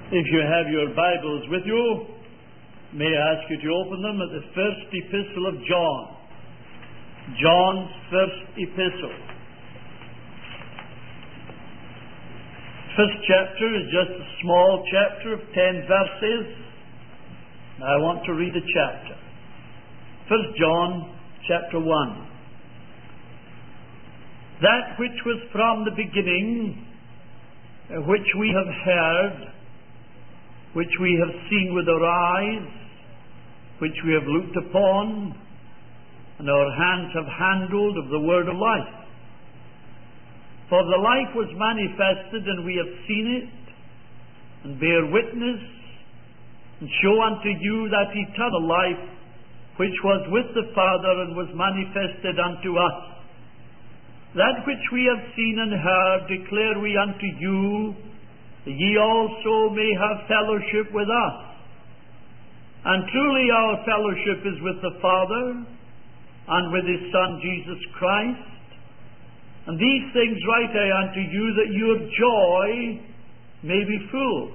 If you have your Bibles with you, may I ask you to open them at the first epistle of John. John's first epistle. First chapter is just a small chapter of 10 verses. I want to read the chapter. 1 John chapter 1. That which was from the beginning, which we have heard, which we have seen with our eyes, which we have looked upon, and our hands have handled of the word of life. For the life was manifested, and we have seen it, and bear witness, and show unto you that eternal life, which was with the Father, and was manifested unto us. That which we have seen and heard declare we unto you, that ye also may have fellowship with us. And truly our fellowship is with the Father, and with His Son Jesus Christ. And these things write I unto you, that your joy may be full.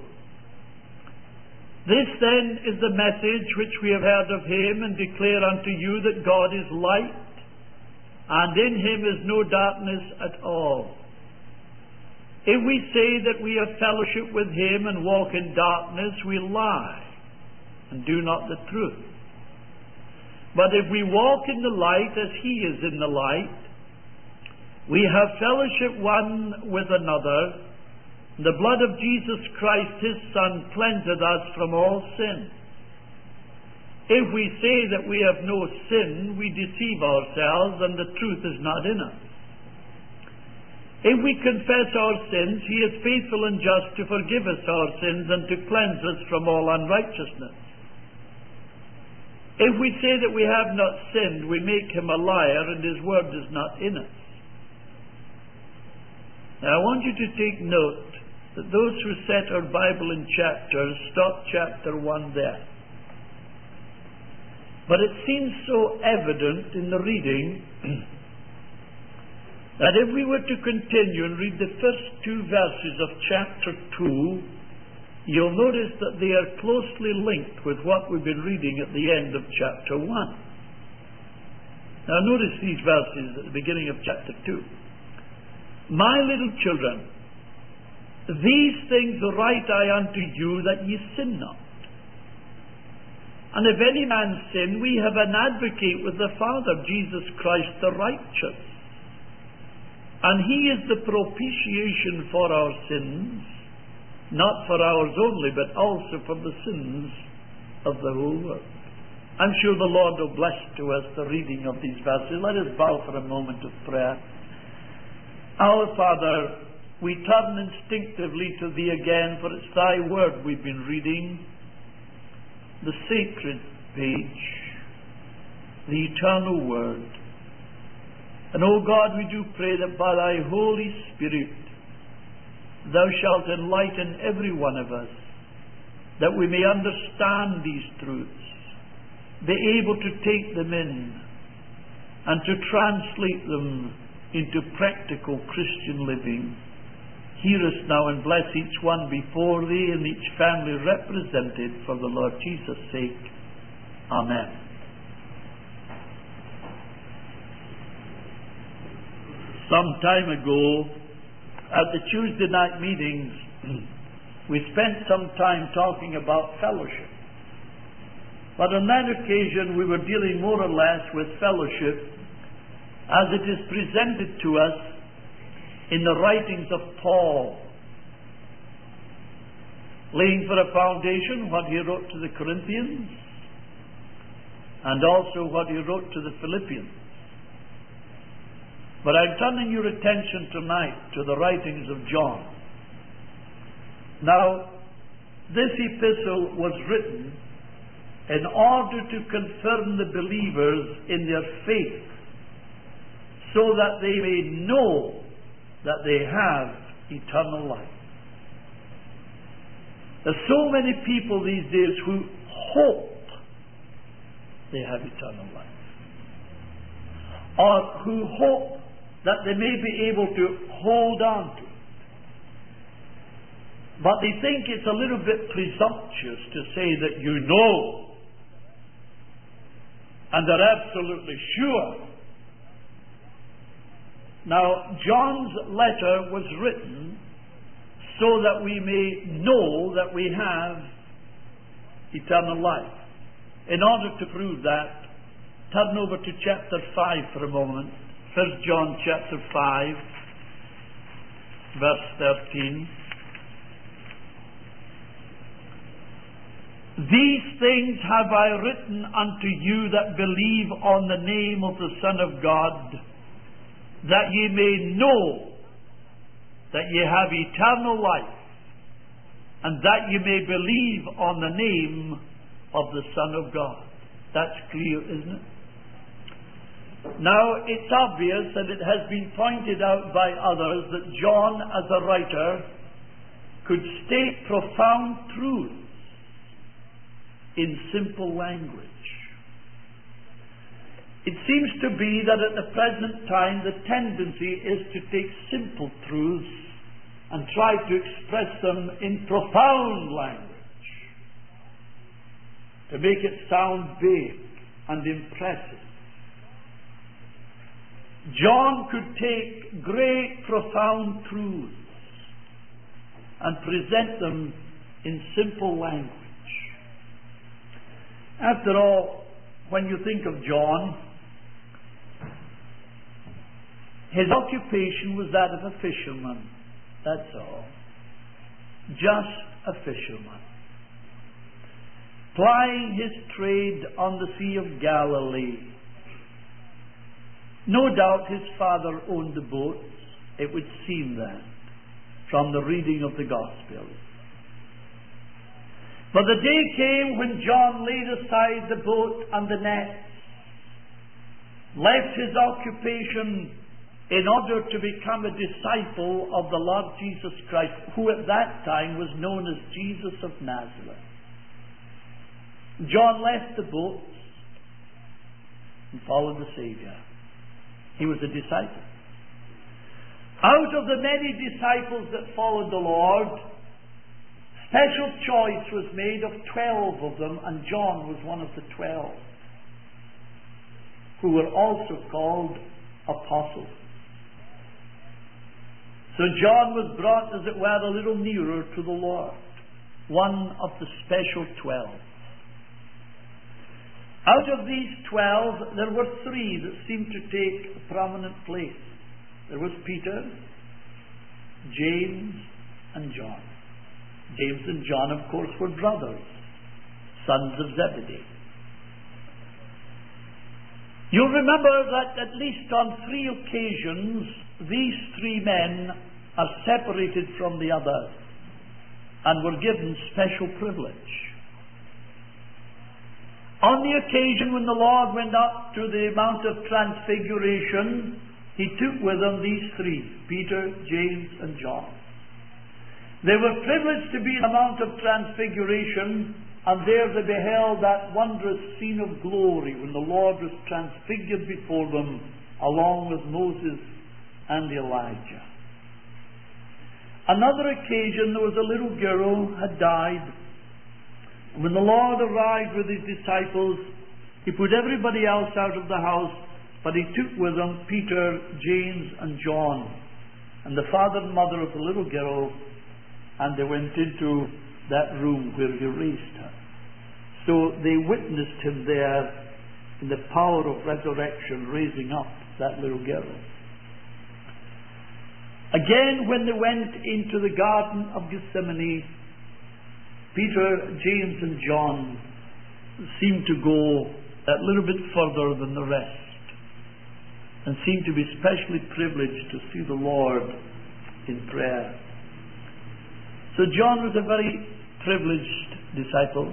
This then is the message which we have heard of Him, and declare unto you, that God is light, and in Him is no darkness at all. If we say that we have fellowship with Him and walk in darkness, we lie and do not the truth. But if we walk in the light as He is in the light, we have fellowship one with another. The blood of Jesus Christ, His Son, cleanseth us from all sin. If we say that we have no sin, we deceive ourselves, and the truth is not in us. If we confess our sins, He is faithful and just to forgive us our sins and to cleanse us from all unrighteousness. If we say that we have not sinned, we make Him a liar, and His word is not in us. Now I want you to take note that those who set our Bible in chapters, stop chapter 1 there. But it seems so evident in the reading that if we were to continue and read the first two verses of chapter 2, you'll notice that they are closely linked with what we've been reading at the end of chapter 1. Now notice these verses at the beginning of chapter 2. My little children, these things write I unto you, that ye sin not. And if any man sin, we have an advocate with the Father, Jesus Christ the righteous. And He is the propitiation for our sins, not for ours only, but also for the sins of the whole world. I'm sure the Lord will bless to us the reading of these verses. Let us bow for a moment of prayer. Our Father, we turn instinctively to Thee again, for it's Thy word we've been reading, the sacred page, the eternal word. And, O God, we do pray that by Thy Holy Spirit Thou shalt enlighten every one of us, that we may understand these truths, be able to take them in, and to translate them into practical Christian living. Hear us now and bless each one before Thee, and each family represented for the Lord Jesus' sake. Amen. Some time ago, at the Tuesday night meetings, we spent some time talking about fellowship. But on that occasion, we were dealing more or less with fellowship as it is presented to us in the writings of Paul, laying for a foundation what he wrote to the Corinthians and also what he wrote to the Philippians. But I'm turning your attention tonight to the writings of John. Now, this epistle was written in order to confirm the believers in their faith, so that they may know that they have eternal life. There's so many people these days who hope they have eternal life, or who hope that they may be able to hold on to it. But they think it's a little bit presumptuous to say that you know, and they're absolutely sure. Now, John's letter was written so that we may know that we have eternal life. In order to prove that, turn over to chapter 5 for a moment. 1 John chapter 5, verse 13. These things have I written unto you that believe on the name of the Son of God, that ye may know that ye have eternal life, and that ye may believe on the name of the Son of God. That's clear, isn't it? Now, it's obvious, and it has been pointed out by others, that John, as a writer, could state profound truths in simple language. It seems to be that at the present time the tendency is to take simple truths and try to express them in profound language, to make it sound big and impressive. John could take great, profound truths and present them in simple language. After all, when you think of John, his occupation was that of a fisherman. That's all. Just a fisherman. Plying his trade on the Sea of Galilee. No doubt his father owned the boats. It would seem that from the reading of the Gospel. But the day came when John laid aside the boat and the nets, left his occupation in order to become a disciple of the Lord Jesus Christ, who at that time was known as Jesus of Nazareth. John left the boats and followed the Savior. He was a disciple. Out of the many disciples that followed the Lord, special choice was made of 12 of them, and John was one of the 12, who were also called apostles. So John was brought, as it were, a little nearer to the Lord, one of the special 12. Out of these 12, there were 3 that seemed to take a prominent place. There was Peter, James, and John. James and John, of course, were brothers, sons of Zebedee. You'll remember that at least on 3 occasions, these 3 men are separated from the others and were given special privilege. On the occasion when the Lord went up to the Mount of Transfiguration, he took with him these 3, Peter, James, and John. They were privileged to be in the Mount of Transfiguration, and there they beheld that wondrous scene of glory when the Lord was transfigured before them, along with Moses and Elijah. Another occasion, there was a little girl who had died. When the Lord arrived with his disciples, he put everybody else out of the house, but he took with him Peter, James, and John, and the father and mother of the little girl, and they went into that room where he raised her. So they witnessed him there in the power of resurrection, raising up that little girl. Again, when they went into the Garden of Gethsemane, Peter, James, and John seemed to go a little bit further than the rest, and seemed to be specially privileged to see the Lord in prayer. So John was a very privileged disciple.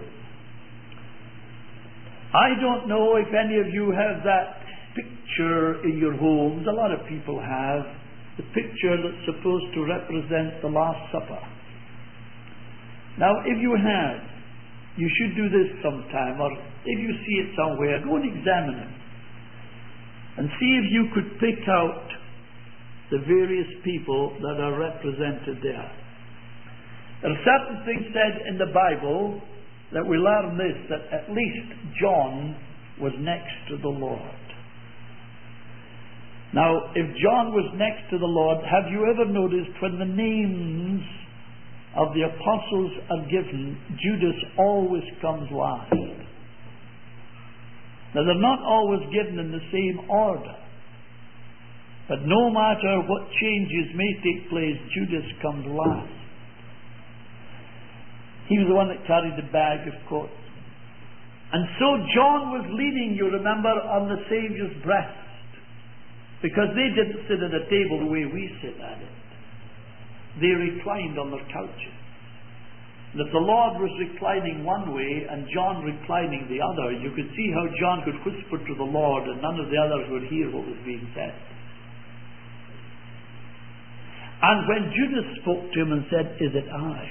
I don't know if any of you have that picture in your homes. A lot of people have the picture that's supposed to represent the Last Supper. Now, if you have, you should do this sometime, or if you see it somewhere, go and examine it and see if you could pick out the various people that are represented there. There are certain things said in the Bible that we learn this, that at least John was next to the Lord. Now, if John was next to the Lord, have you ever noticed when the names of the apostles are given, Judas always comes last? Now, they're not always given in the same order. But no matter what changes may take place, Judas comes last. He was the one that carried the bag, of course. And so John was leaning, you remember, on the Saviour's breast. Because they didn't sit at a table the way we sit at it. They reclined on their couches. And if the Lord was reclining one way and John reclining the other, you could see how John could whisper to the Lord and none of the others would hear what was being said. And when Judas spoke to him and said, "Is it I?"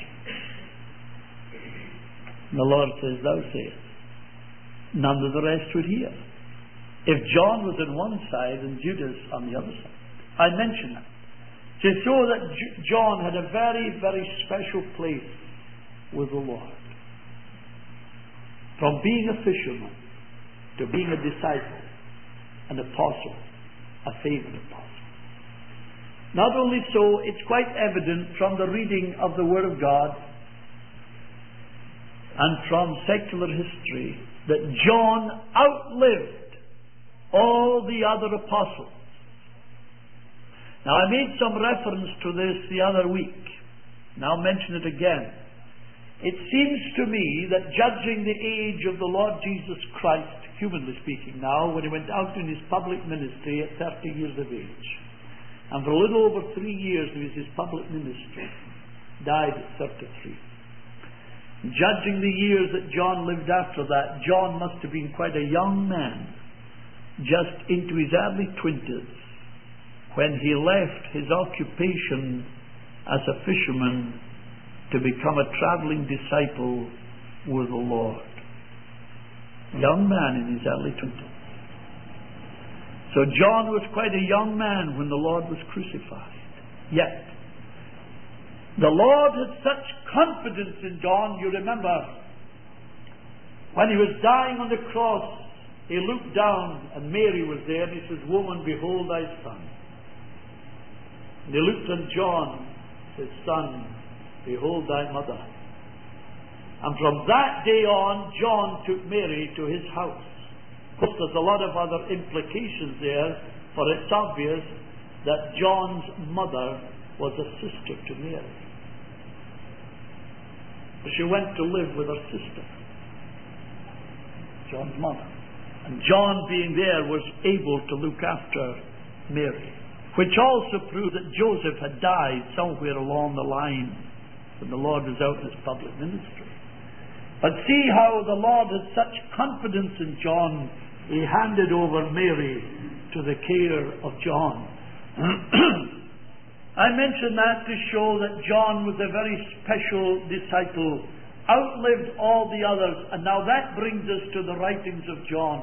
the Lord says, "Thou sayest." None of the rest would hear. If John was on one side and Judas on the other side. I mention that to show that John had a very, very special place with the Lord. From being a fisherman to being a disciple, an apostle, a favored apostle. Not only so, it's quite evident from the reading of the Word of God and from secular history that John outlived all the other apostles. Now, I made some reference to this the other week. Now I'll mention it again. It seems to me that judging the age of the Lord Jesus Christ, humanly speaking now, when he went out in his public ministry at 30 years of age, and for a little over 3 years of his public ministry, died at 33. Judging the years that John lived after that, John must have been quite a young man, just into his early 20s, when he left his occupation as a fisherman to become a traveling disciple with the Lord. Young man in his early 20s. So John was quite a young man when the Lord was crucified. Yet, the Lord had such confidence in John, you remember, when he was dying on the cross, he looked down and Mary was there and he says, "Woman, behold thy son." And he looked on John and said, "Son, behold thy mother." And from that day on, John took Mary to his house. Of course, there's a lot of other implications there, for it's obvious that John's mother was a sister to Mary. She went to live with her sister, John's mother. And John, being there, was able to look after Mary, which also proved that Joseph had died somewhere along the line when the Lord was out in his public ministry. But see how the Lord had such confidence in John, he handed over Mary to the care of John. I mention that to show that John was a very special disciple, outlived all the others, and now that brings us to the writings of John.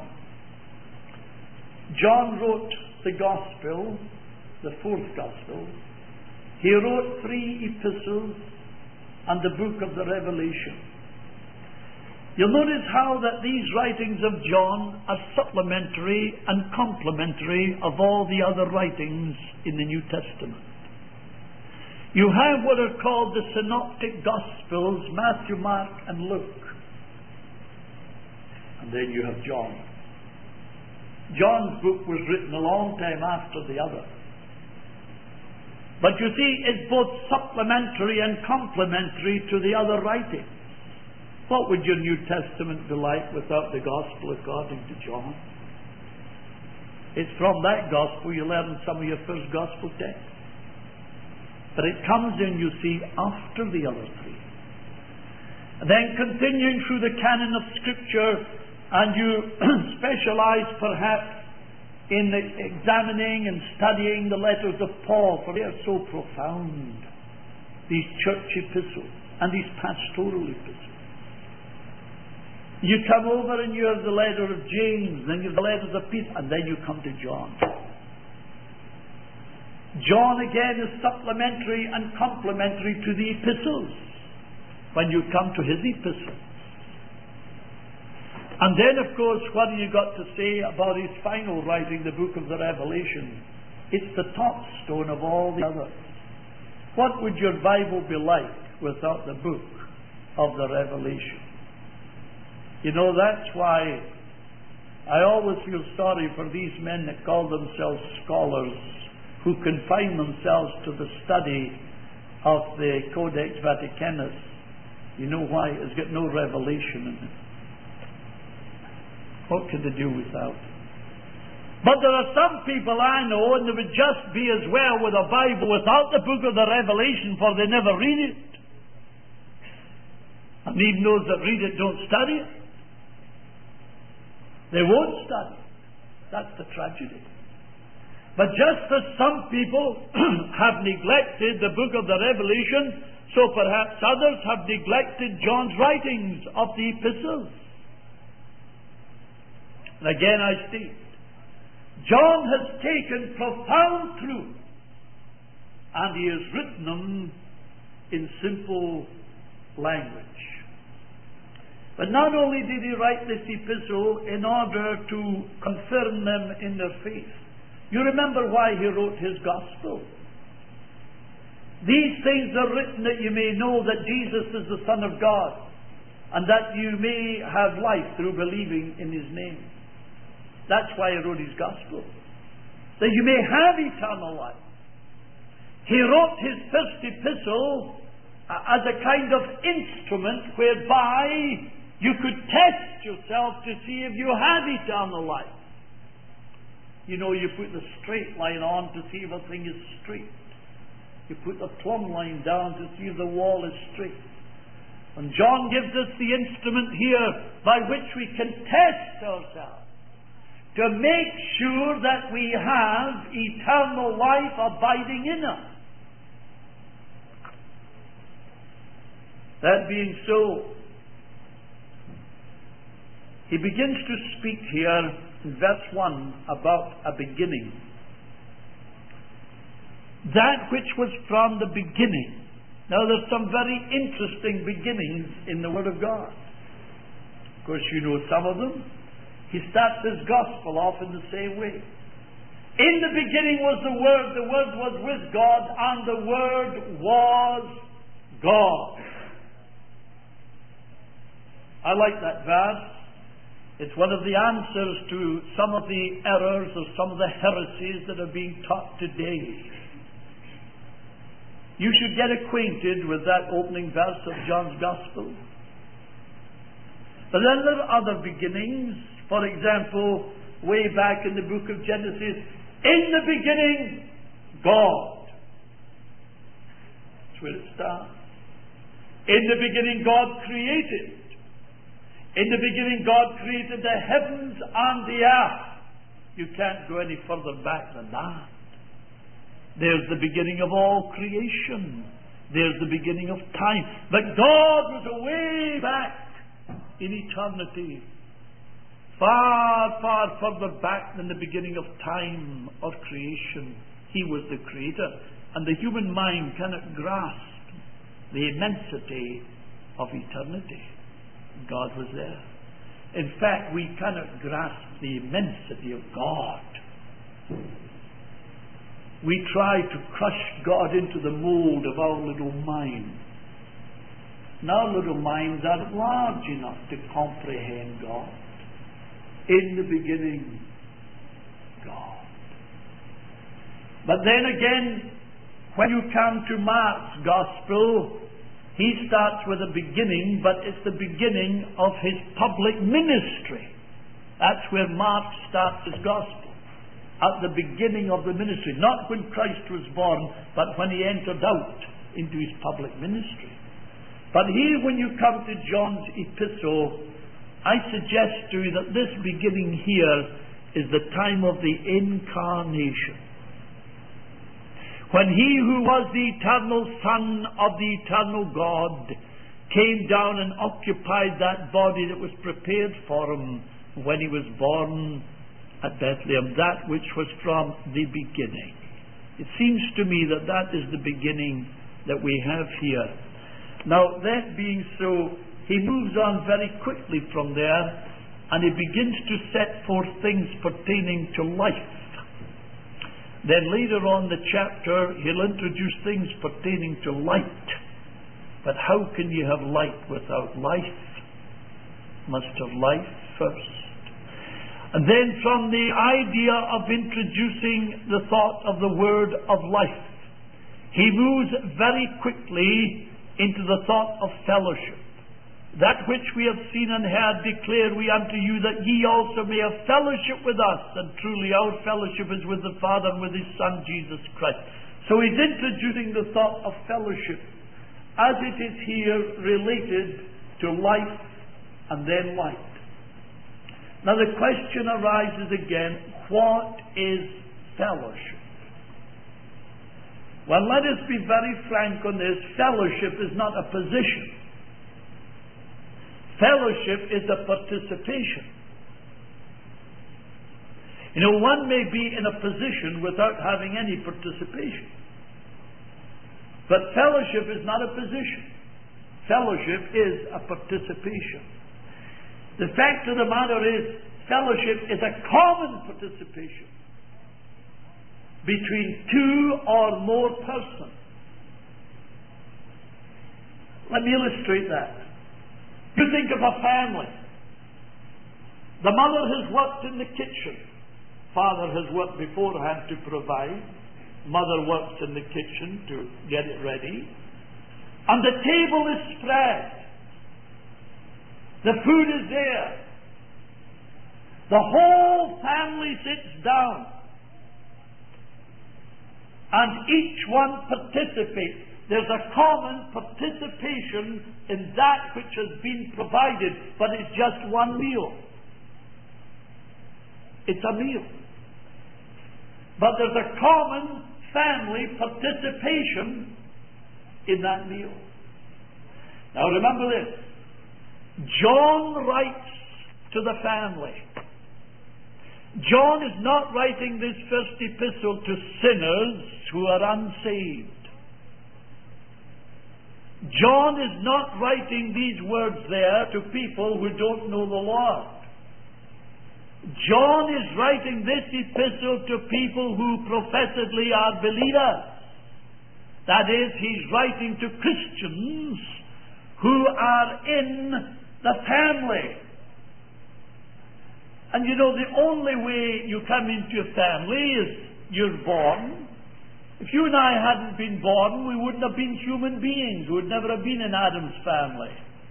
John wrote the Gospel, the fourth Gospel. He wrote 3 epistles and the book of the Revelation. You'll notice how that these writings of John are supplementary and complementary of all the other writings in the New Testament. You have what are called the Synoptic Gospels, Matthew, Mark, and Luke. And then you have John. John's book was written a long time after the other. But you see, it's both supplementary and complementary to the other writings. What would your New Testament be like without the Gospel according to John? It's from that Gospel you learn some of your first Gospel texts. But it comes in, you see, after the other 3. And then continuing through the canon of Scripture, and you specialize perhaps in examining and studying the letters of Paul, for they are so profound, these church epistles and these pastoral epistles. You come over and you have the letter of James, then you have the letters of Peter, and then you come to John. John again is supplementary and complementary to the epistles. when you come to his epistle. And then, of course, what have you got to say about his final writing, the book of the Revelation? It's the top stone of all the others. What would your Bible be like without the book of the Revelation? You know, that's why I always feel sorry for these men that call themselves scholars, who confine themselves to the study of the Codex Vaticanus. You know why? It's got no revelation in it. What could they do without? But there are some people I know, and they would just be as well with a Bible without the book of the Revelation, for they never read it. And even those that read it don't study it. They won't study it. That's the tragedy. But just as some people have neglected the book of the Revelation, so perhaps others have neglected John's writings of the epistles. And again I state, John has taken profound truth and he has written them in simple language. But not only did he write this epistle in order to confirm them in their faith. You remember why he wrote his gospel. These things are written that you may know that Jesus is the Son of God, and that you may have life through believing in his name. That's why he wrote his gospel. That you may have eternal life. He wrote his first epistle as a kind of instrument whereby you could test yourself to see if you have eternal life. You know, you put the straight line on to see if a thing is straight. You put the plumb line down to see if the wall is straight. And John gives us the instrument here by which we can test ourselves, to make sure that we have eternal life abiding in us. That being so, he begins to speak here in verse 1 about a beginning. That which was from the beginning. Now there's some very interesting beginnings in the Word of God. Of course, you know some of them. He starts his gospel off in the same way. In the beginning was the Word was with God, and the Word was God. I like that verse. It's one of the answers to some of the errors or some of the heresies that are being taught today. You should get acquainted with that opening verse of John's Gospel. But then there are other beginnings. For example, way back in the book of Genesis, in the beginning, God. That's where it starts. In the beginning, God created. In the beginning, God created the heavens and the earth. You can't go any further back than that. There's the beginning of all creation. There's the beginning of time. But God was way back in eternity. Far, far further back than the beginning of time or creation. He was the creator. And the human mind cannot grasp the immensity of eternity. God was there. In fact, we cannot grasp the immensity of God. We try to crush God into the mold of our little mind. And our little minds aren't large enough to comprehend God. In the beginning, God. But then again, when you come to Mark's Gospel, he starts with a beginning, but it's the beginning of his public ministry. That's where Mark starts his Gospel. At the beginning of the ministry. Not when Christ was born, but when he entered out into his public ministry. But here, when you come to John's epistle, I suggest to you that this beginning here is the time of the incarnation. When he who was the eternal Son of the eternal God came down and occupied that body that was prepared for him when he was born at Bethlehem, that which was from the beginning. It seems to me that that is the beginning that we have here. Now, that being so, he moves on very quickly from there, and he begins to set forth things pertaining to life. Then later on the chapter, he'll introduce things pertaining to light. But how can you have light without life? Must have life first. And then from the idea of introducing the thought of the word of life, he moves very quickly into the thought of fellowship. That which we have seen and heard declare we unto you, that ye also may have fellowship with us. And truly our fellowship is with the Father and with His Son Jesus Christ. So he's introducing the thought of fellowship as it is here related to life and then light. Now the question arises again, what is fellowship? Well, let us be very frank on this. Fellowship is not a position. Fellowship is a participation. You know, one may be in a position without having any participation. But fellowship is not a position. Fellowship is a participation. The fact of the matter is, fellowship is a common participation between two or more persons. Let me illustrate that. You think of a family. The mother has worked in the kitchen. Father has worked beforehand to provide. Mother works in the kitchen to get it ready. And the table is spread. The food is there. The whole family sits down. And each one participates. There's a common participation in that which has been provided, but it's just one meal. It's a meal. But there's a common family participation in that meal. Now remember this. John writes to the family. John is not writing this first epistle to sinners who are unsaved. John is not writing these words there to people who don't know the Lord. John is writing this epistle to people who professedly are believers. That is, he's writing to Christians who are in the family. And you know, the only way you come into a family is you're born. If you and I hadn't been born, we wouldn't have been human beings. We would never have been in Adam's family.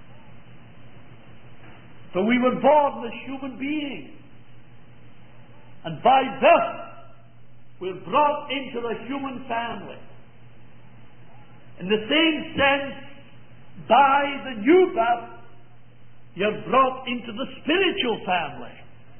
So we were born as human beings. And by birth, we're brought into the human family. In the same sense, by the new birth, you're brought into the spiritual family.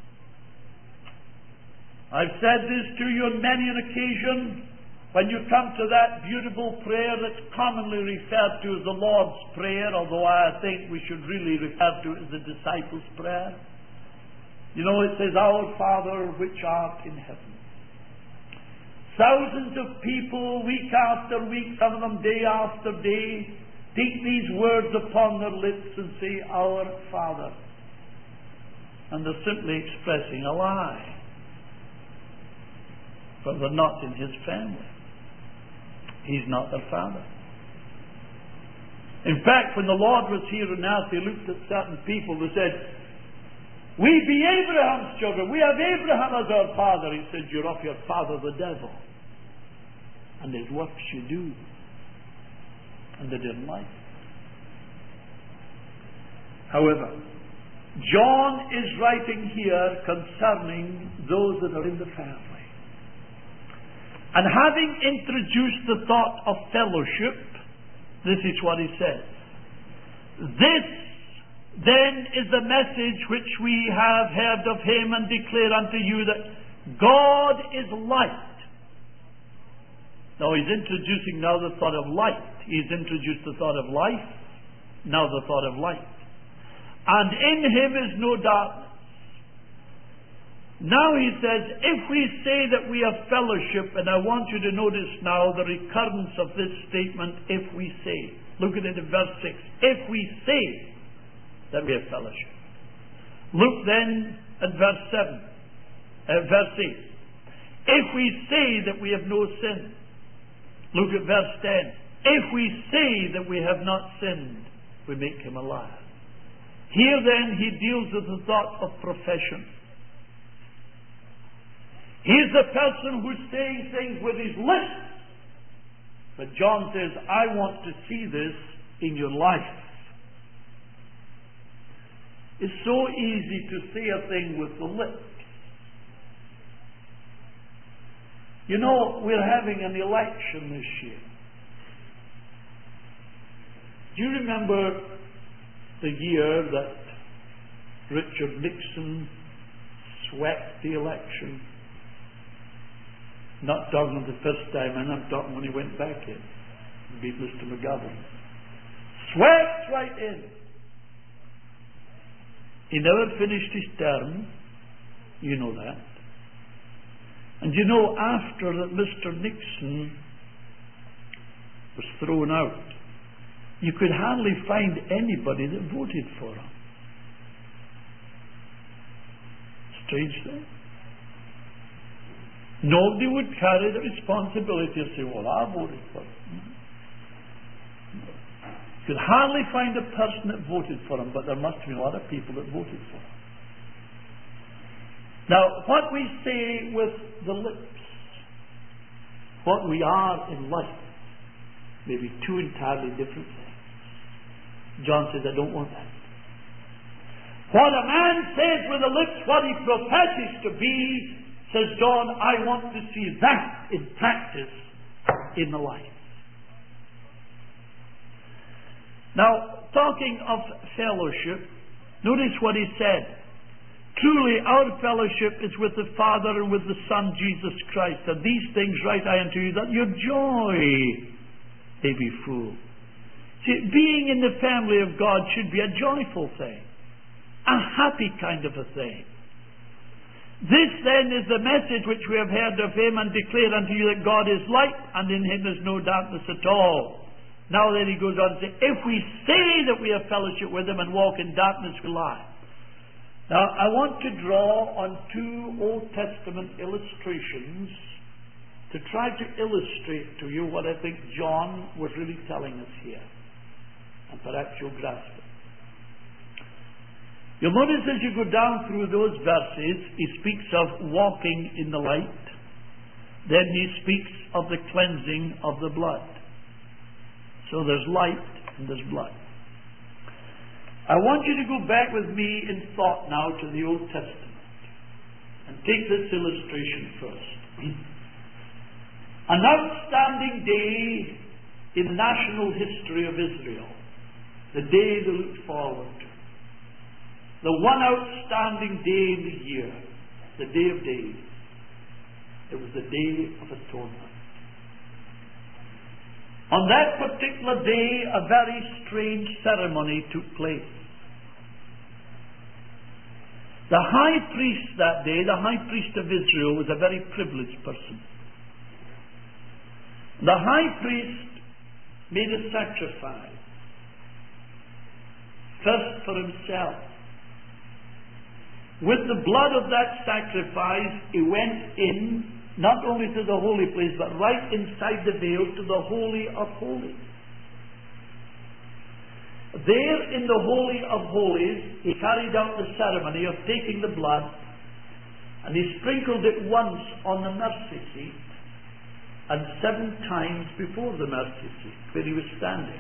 I've said this to you on many an occasion. When you come to that beautiful prayer that's commonly referred to as the Lord's Prayer, although I think we should really refer to it as the disciples' prayer. You know, it says, Our Father which art in heaven. Thousands of people, week after week, some of them day after day, take these words upon their lips and say, Our Father. And they're simply expressing a lie. For they're not in His family. He's not their Father. In fact, when the Lord was here on earth, He looked at certain people who said, We be Abraham's children. We have Abraham as our father. He said, You're of your father the devil. And his works you do. And they didn't like it. However, John is writing here concerning those that are in the family. And having introduced the thought of fellowship, this is what he says. This then is the message which we have heard of Him and declare unto you, that God is light. Now he's introducing now the thought of light. He's introduced the thought of life, now the thought of light. And in Him is no darkness. Now he says, if we say that we have fellowship, and I want you to notice now the recurrence of this statement, if we say. Look at it in verse 6. If we say that we have fellowship. Look then at verse 8. If we say that we have no sin. Look at verse 10. If we say that we have not sinned, we make him a liar. Here then he deals with the thought of profession. He's the person who's saying things with his lips. But John says, I want to see this in your life. It's so easy to say a thing with the lips. You know, we're having an election this year. Do you remember the year that Richard Nixon swept the election? Not talking the first time, and I'm talking when he went back in and beat Mr. McGovern. Swept right in. He never finished his term. You know that. And you know, after that Mr. Nixon was thrown out, you could hardly find anybody that voted for him. Strange thing. Nobody would carry the responsibility of saying, well, I voted for him. You could hardly find a person that voted for him, but there must have been a lot of people that voted for him. Now, what we say with the lips, what we are in life, may be two entirely different things. John says, I don't want that. What a man says with the lips, what he professes to be, says John, I want to see that in practice in the life. Now, talking of fellowship, notice what he said. Truly, our fellowship is with the Father and with the Son, Jesus Christ. And these things write I unto you, that your joy may be full. See, being in the family of God should be a joyful thing, a happy kind of a thing. This then is the message which we have heard of him and declare unto you, that God is light, and in him is no darkness at all. Now then he goes on to say, if we say that we have fellowship with him and walk in darkness, we lie. Now, I want to draw on two Old Testament illustrations to try to illustrate to you what I think John was really telling us here. And perhaps you'll grasp it. You'll notice as you go down through those verses, he speaks of walking in the light. Then he speaks of the cleansing of the blood. So there's light and there's blood. I want you to go back with me in thought now to the Old Testament and take this illustration first. An outstanding day in the national history of Israel, the day they looked forward to. The one outstanding day in the year, the Day of Days. It was the Day of Atonement. On that particular day, a very strange ceremony took place. The high priest that day, the high priest of Israel, was a very privileged person. The high priest made a sacrifice, first for himself. With the blood of that sacrifice, he went in, not only to the holy place, but right inside the veil to the Holy of Holies. There in the Holy of Holies, he carried out the ceremony of taking the blood, and he sprinkled it once on the mercy seat, and 7 times before the mercy seat, where he was standing.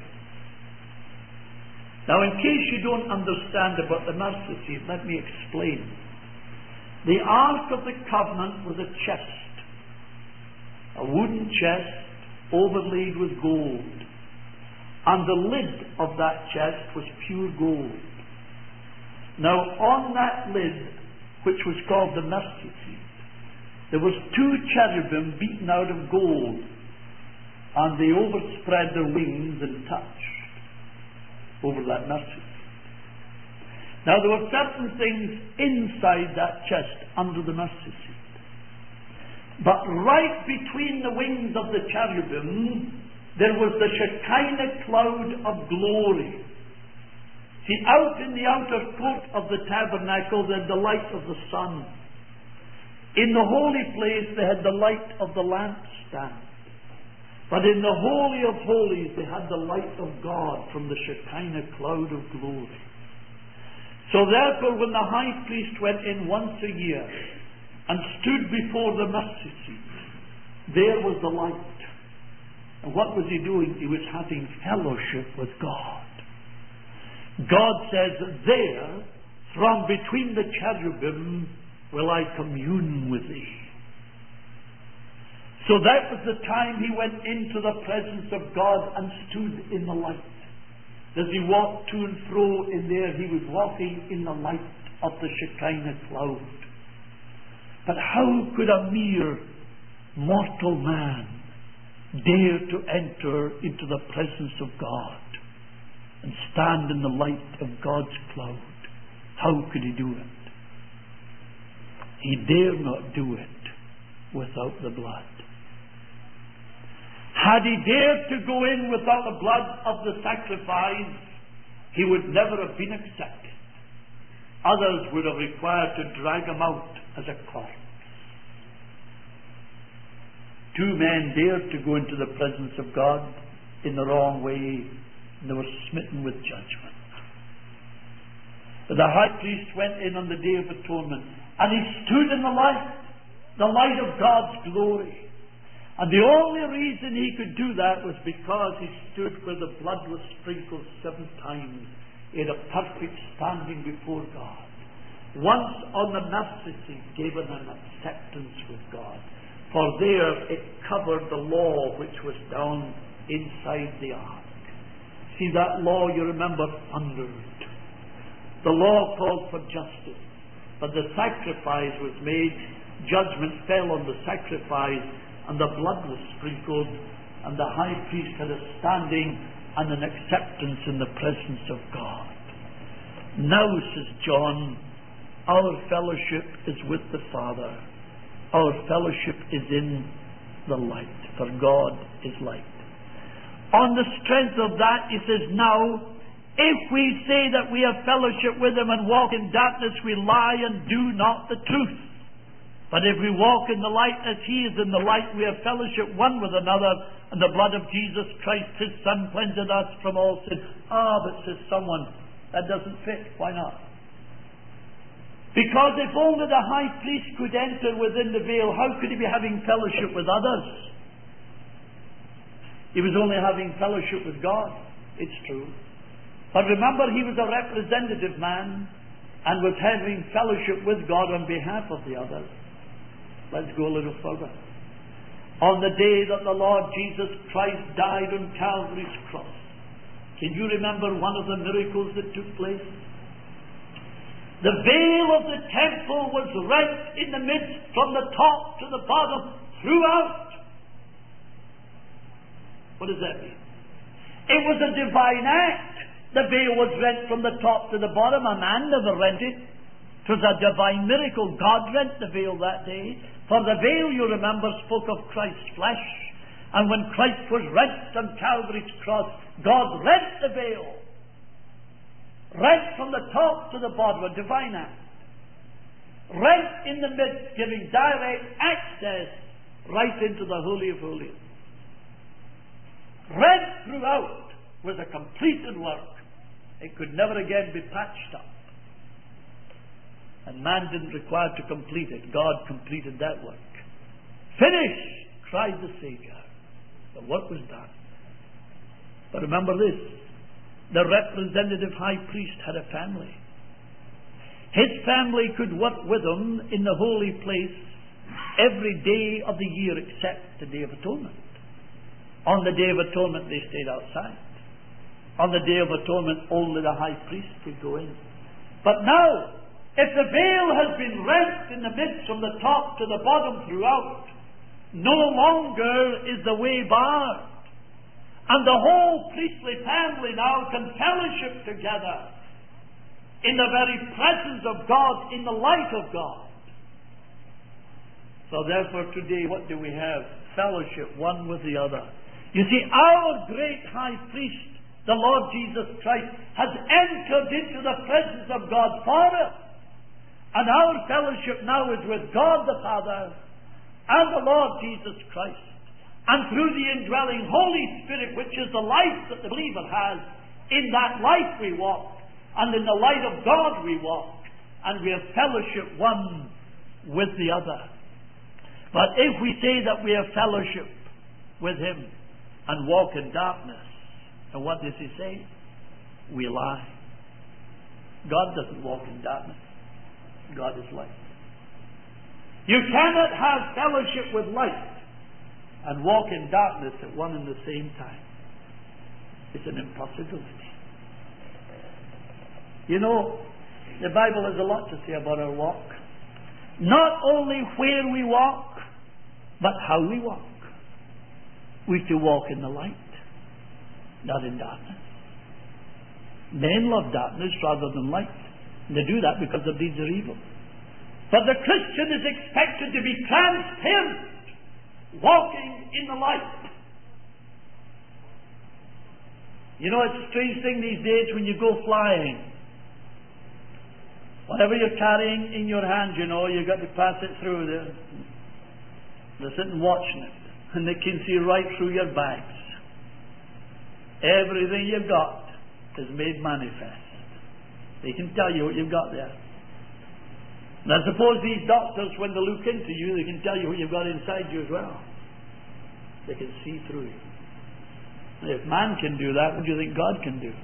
Now, in case you don't understand about the mercy seat, let me explain. The Ark of the Covenant was a chest, a wooden chest overlaid with gold. And the lid of that chest was pure gold. Now, on that lid, which was called the mercy seat, there was 2 cherubim beaten out of gold, and they overspread their wings and touched over that mercy seat. Now, there were certain things inside that chest under the mercy seat. But right between the wings of the cherubim there was the Shekinah cloud of glory. See, out in the outer court of the tabernacle, they had the light of the sun. In the holy place, they had the light of the lampstand. But in the Holy of Holies, they had the light of God from the Shekinah cloud of glory. So therefore, when the high priest went in once a year and stood before the mercy seat, there was the light. And what was he doing? He was having fellowship with God. God says, there, from between the cherubim, will I commune with thee. So that was the time he went into the presence of God and stood in the light. As he walked to and fro in there, he was walking in the light of the Shekinah cloud. But how could a mere mortal man dare to enter into the presence of God and stand in the light of God's cloud? How could he do it? He dare not do it without the blood. Had he dared to go in without the blood of the sacrifice, he would never have been accepted. Others would have required to drag him out as a corpse. 2 men dared to go into the presence of God in the wrong way, and they were smitten with judgment. But the high priest went in on the Day of Atonement, and he stood in the light of God's glory. And the only reason he could do that was because he stood where the blood was sprinkled 7 times in a perfect standing before God. Once on the mercy seat, given an acceptance with God. For there it covered the law which was down inside the ark. See, that law, you remember, thundered. The law called for justice, but the sacrifice was made. Judgment fell on the sacrifice, and the blood was sprinkled, and the high priest had a standing and an acceptance in the presence of God. Now, says John, our fellowship is with the Father. Our fellowship is in the light, for God is light. On the strength of that, he says, now, if we say that we have fellowship with him and walk in darkness, we lie and do not the truth. But if we walk in the light as he is in the light, we have fellowship one with another, and the blood of Jesus Christ, his Son, cleanseth us from all sin. But says someone, that doesn't fit. Why not? Because if only the high priest could enter within the veil, how could he be having fellowship with others? He was only having fellowship with God. It's true. But remember, he was a representative man and was having fellowship with God on behalf of the others. Let's go a little further. On the day that the Lord Jesus Christ died on Calvary's cross, can you remember one of the miracles that took place? The veil of the temple was rent in the midst, from the top to the bottom, throughout. What does that mean? It was a divine act. The veil was rent from the top to the bottom. A man never rent it. It was a divine miracle. God rent the veil that day. For the veil, you remember, spoke of Christ's flesh. And when Christ was rent on Calvary's cross, God rent the veil. Rent from the top to the bottom, a divine act. Rent in the midst, giving direct access right into the Holy of Holies. Rent throughout was a completed work. It could never again be patched up. And man didn't require to complete it. God completed that work. Finished, cried the Savior. The work was done. But remember this, the representative high priest had a family. His family could work with him in the holy place every day of the year except the Day of Atonement. On the Day of Atonement they stayed outside. On the Day of Atonement only the high priest could go in. But now, if the veil has been rent in the midst from the top to the bottom throughout, no longer is the way barred. And the whole priestly family now can fellowship together in the very presence of God, in the light of God. So therefore today, what do we have? Fellowship one with the other. You see, our great high priest, the Lord Jesus Christ, has entered into the presence of God for us. And our fellowship now is with God the Father and the Lord Jesus Christ. And through the indwelling Holy Spirit, which is the life that the believer has, in that life we walk, and in the light of God we walk, and we have fellowship one with the other. But if we say that we have fellowship with Him and walk in darkness, and what does He say? We lie. God doesn't walk in darkness. God is light. You cannot have fellowship with light and walk in darkness at one and the same time. It's an impossibility. You know, the Bible has a lot to say about our walk. Not only where we walk, but how we walk. We're to walk in the light, not in darkness. Men love darkness rather than light. And they do that because their deeds are evil. But the Christian is expected to be transparent, walking in the light. You know, it's a strange thing these days when you go flying. Whatever you're carrying in your hand, you know, you've got to pass it through there. They're sitting watching it, and they can see right through your bags. Everything you've got is made manifest. They can tell you what you've got there. And I suppose these doctors, when they look into you, they can tell you what you've got inside you as well. They can see through you. And if man can do that, what do you think God can do?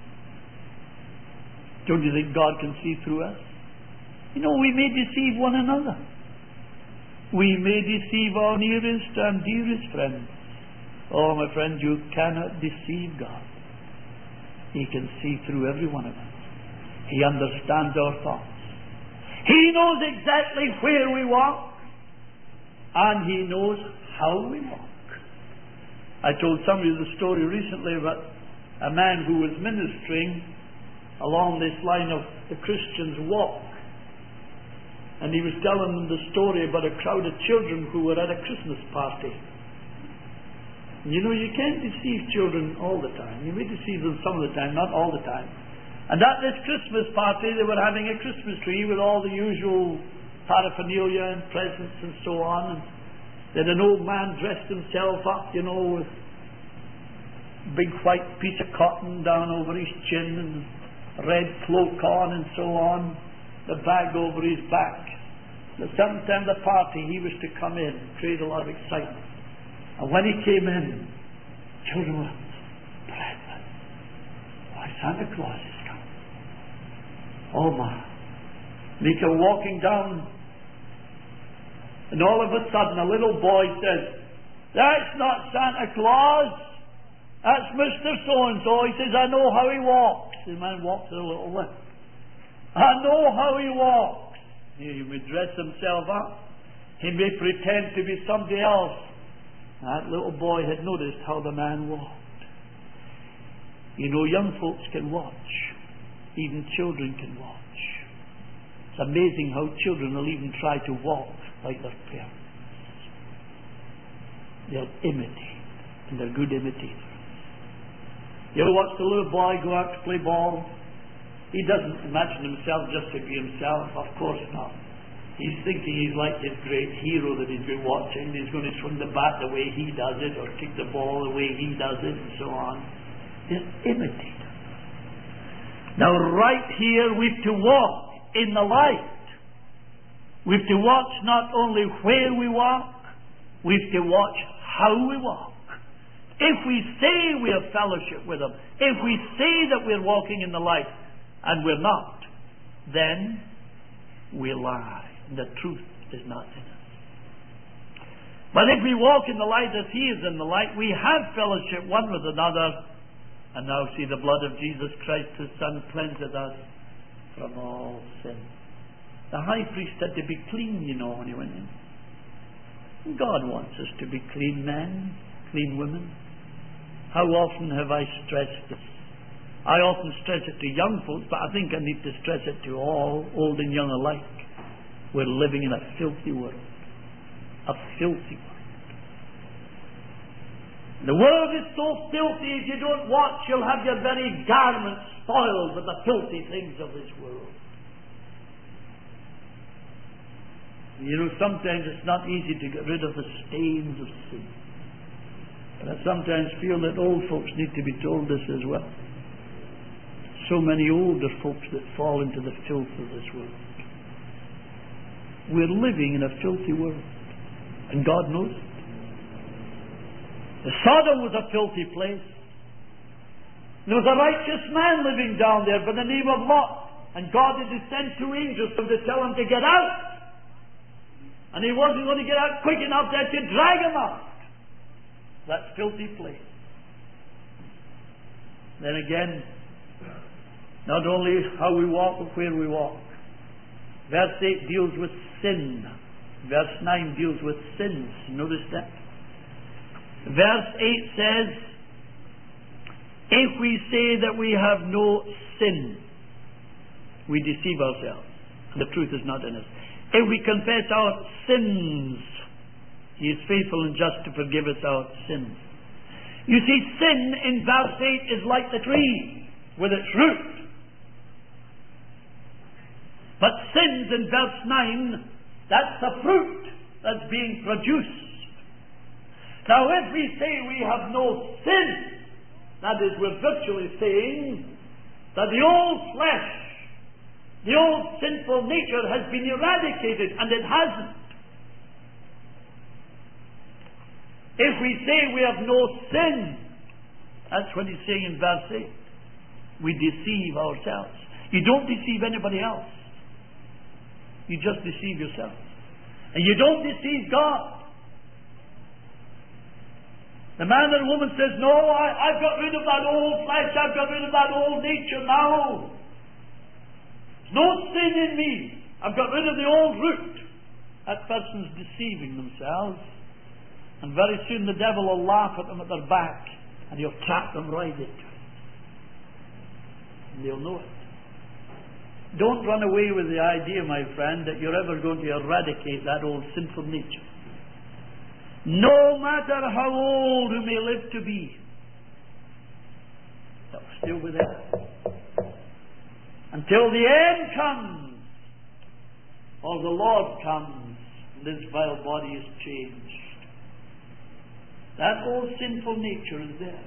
Don't you think God can see through us? You know, we may deceive one another. We may deceive our nearest and dearest friends. Oh, my friend, you cannot deceive God. He can see through every one of us. He understands our thoughts. He knows exactly where we walk, and He knows how we walk. I told somebody the story recently about a man who was ministering along this line of the Christian's walk. And he was telling them the story about a crowd of children who were at a Christmas party. And you know, you can't deceive children all the time. You may deceive them some of the time, not all the time. And at this Christmas party, they were having a Christmas tree with all the usual paraphernalia and presents and so on. And then an old man dressed himself up, you know, with a big white piece of cotton down over his chin and a red cloak on and so on, the bag over his back. At some time the party, he was to come in, create a lot of excitement. And when he came in, children were breathless. Why, Santa Claus is coming. Oh my. And he came walking down, and all of a sudden a little boy says, "That's not Santa Claus, that's Mr. So-and-so." He says, "I know how he walks." The man walks with a little limp. "I know how he walks." He may dress himself up. He may pretend to be somebody else. That little boy had noticed how the man walked. You know, young folks can watch. Even children can watch. It's amazing how children will even try to walk like their parents. They'll imitate, and they're good imitators. You ever watch the little boy go out to play ball? He doesn't imagine himself just to be himself. Of course not. He's thinking he's like his great hero that he's been watching. He's going to swing the bat the way he does it, or kick the ball the way he does it, and so on. They're imitators. Now, right here, we've to walk in the light. We've to watch not only where we walk, we've to watch how we walk. If we say we have fellowship with Him, if we say that we're walking in the light, and we're not, then we lie. The truth is not in us. But if we walk in the light as He is in the light, we have fellowship one with another. And now see, the blood of Jesus Christ, His Son, cleanseth us from all sin. The high priest had to be clean, you know, when he went in. God wants us to be clean men, clean women. How often have I stressed this? I often stress it to young folks, but I think I need to stress it to all, old and young alike. We're living in a filthy world. A filthy world. The world is so filthy, if you don't watch, you'll have your very garments spoiled with the filthy things of this world. You know, sometimes it's not easy to get rid of the stains of sin. And I sometimes feel that old folks need to be told this as well. So many older folks that fall into the filth of this world. We're living in a filthy world, and God knows it. Sodom was a filthy place. There was a righteous man living down there by the name of Lot, and God had sent 2 angels to tell him to get out. And he wasn't going to get out quick enough there to drag him out. That filthy place. Then again, not only how we walk, but where we walk. Verse 8 deals with sin. Verse 9 deals with sins. Notice that. Verse 8 says, if we say that we have no sin, we deceive ourselves, and the truth is not in us. If we confess our sins, He is faithful and just to forgive us our sins. You see, sin in verse 8 is like the tree with its root. But sins in verse 9, that's the fruit that's being produced. Now, if we say we have no sin, that is, we're virtually saying that the old flesh, the old sinful nature has been eradicated, and it hasn't. If we say we have no sin, that's what he's saying in verse 8. We deceive ourselves. You don't deceive anybody else. You just deceive yourself. And you don't deceive God. The man or woman says, no, I've got rid of that old flesh, I've got rid of that old nature now. There's no sin in me. I've got rid of the old root. That person's deceiving themselves. And very soon the devil will laugh at them at their back, and he'll trap them right into it. And they'll know it. Don't run away with the idea, my friend, that you're ever going to eradicate that old sinful nature. No matter how old you may live to be, it'll still be there. Until the end comes, or the Lord comes, and this vile body is changed. That old sinful nature is there.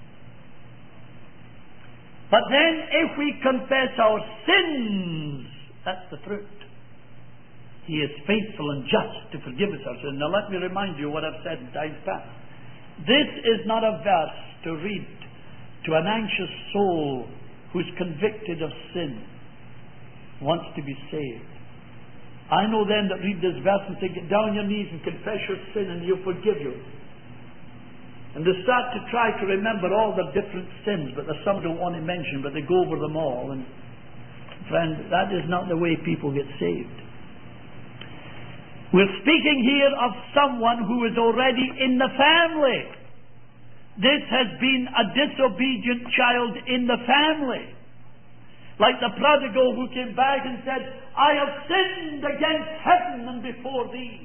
But then if we confess our sins, that's the fruit. He is faithful and just to forgive us our sins. Now let me remind you what I've said in times past. This is not a verse to read to an anxious soul who's convicted of sin, wants to be saved. I know them that read this verse and say, get down on your knees and confess your sin and He'll forgive you. And they start to try to remember all the different sins, but there's some don't want to mention, but they go over them all. And friend, that is not the way people get saved. We're speaking here of someone who is already in the family. This has been a disobedient child in the family. Like the prodigal who came back and said, I have sinned against heaven and before thee.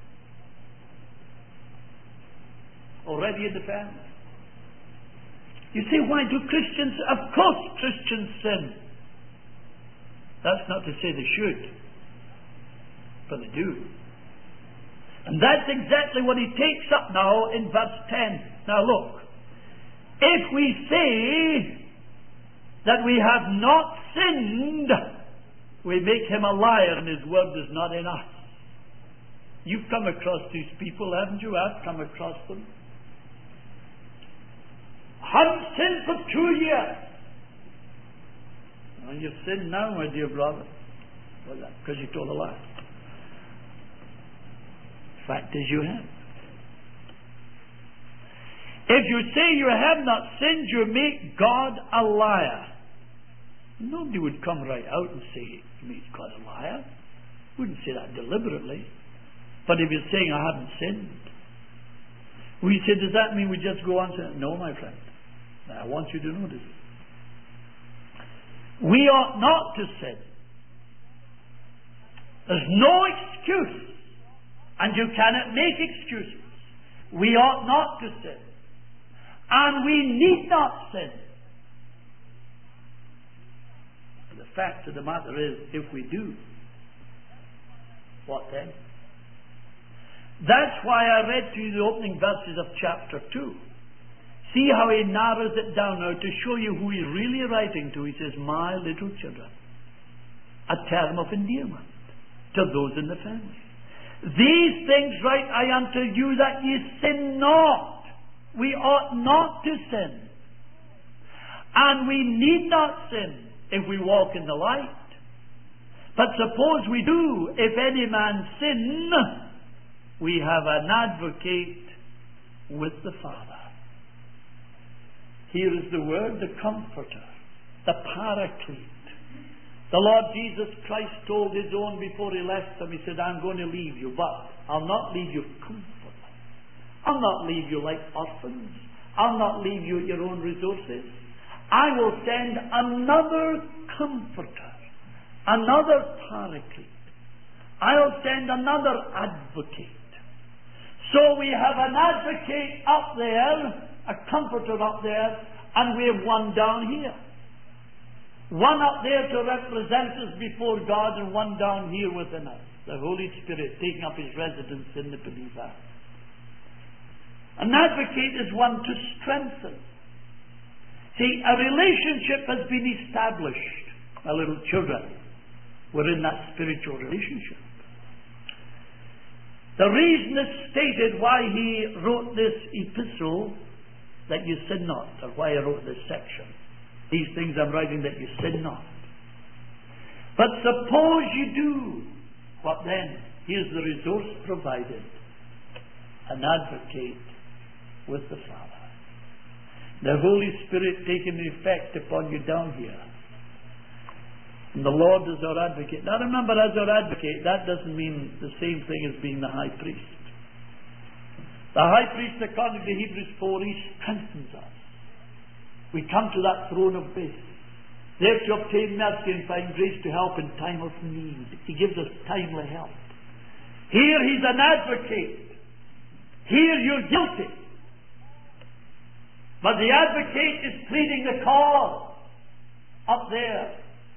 Already in the family. You say, why do Christians? Of course Christians sin. That's not to say they should, but they do. And that's exactly what he takes up now in verse 10. Now look, if we say that we have not sinned, we make him a liar and his word is not in us. You've come across these people, haven't you? I've come across them. I haven't sinned for 2 years. Well, you've sinned now, my dear brother. Well, that's because you told a lie. Fact is, you have. If you say you have not sinned, you make God a liar. Nobody would come right out and say, you make God a liar. Wouldn't say that deliberately. But if you're saying, I haven't sinned, we say, does that mean we just go on saying, no, my friend. I want you to notice. We ought not to sin. There's no excuse. And you cannot make excuses. We ought not to sin. And we need not sin. But the fact of the matter is, if we do, what then? That's why I read to you the opening verses of chapter 2. See how he narrows it down now to show you who he's really writing to. He says, my little children. A term of endearment to those in the family. These things write I unto you that ye sin not. We ought not to sin. And we need not sin if we walk in the light. But suppose we do, if any man sin, we have an advocate with the Father. Here is the word, the Comforter, the Paraclete. The Lord Jesus Christ told his own before he left them, he said, I'm going to leave you, but I'll not leave you comfortless. I'll not leave you like orphans. I'll not leave you at your own resources. I will send another Comforter, another Paraclete. I'll send another Advocate. So we have an Advocate up there, a Comforter up there, and we have one down here. One up there to represent us before God, and one down here within us. The Holy Spirit taking up his residence in the believer. An advocate is one to strengthen. See, a relationship has been established. My little children, we're in that spiritual relationship. The reason is stated why he wrote this epistle, that you sin not, or why he wrote this section. These things I'm writing that you sin not. But suppose you do, what then? Here's the resource provided. An advocate with the Father. The Holy Spirit taking effect upon you down here. And the Lord is our advocate. Now remember, as our advocate, that doesn't mean the same thing as being the high priest. The high priest, according to Hebrews 4, he strengthens us. We come to that throne of grace, there to obtain mercy and find grace to help in time of need. He gives us timely help. Here he's an advocate. Here you're guilty. But the advocate is pleading the cause up there.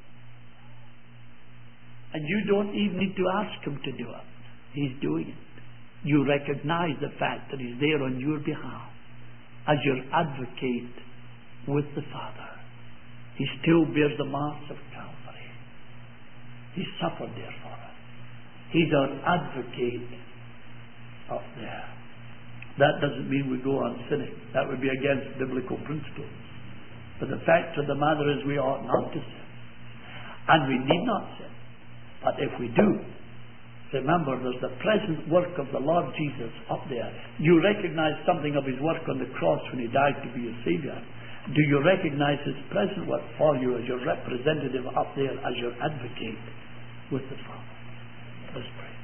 And you don't even need to ask him to do it. He's doing it. You recognize the fact that he's there on your behalf as your advocate with the Father. He still bears the marks of Calvary. He suffered there for us. He's our advocate up there. That doesn't mean we go on sinning. That would be against biblical principles. But the fact of the matter is we ought not to sin. And we need not sin. But if we do, remember there's the present work of the Lord Jesus up there. You recognize something of his work on the cross when he died to be your Savior. Do you recognize his present work for you as your representative up there, as your advocate with the Father? Let's pray.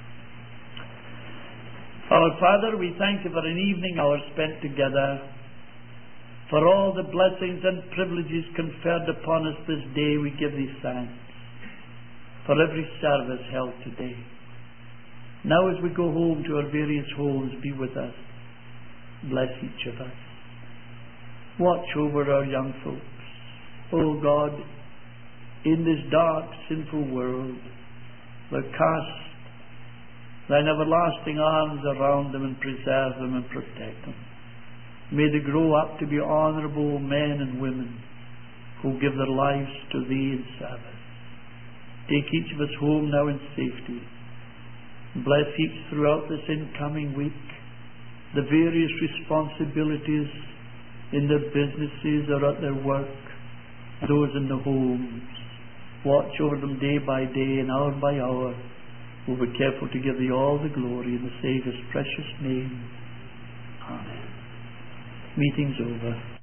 Our Father, we thank you for an evening hour spent together, for all the blessings and privileges conferred upon us this day. We give thee thanks for every service held today. Now as we go home to our various homes, be with us. Bless each of us. Watch over our young folks. Oh God, in this dark, sinful world, Thou cast Thine everlasting arms around them and preserve them and protect them. May they grow up to be honourable men and women who give their lives to Thee in service. Take each of us home now in safety. Bless each throughout this incoming week. The various responsibilities in their businesses or at their work, those in the homes. Watch over them day by day and hour by hour. We'll be careful to give Thee all the glory in the Saviour's precious name. Amen. Meeting's over.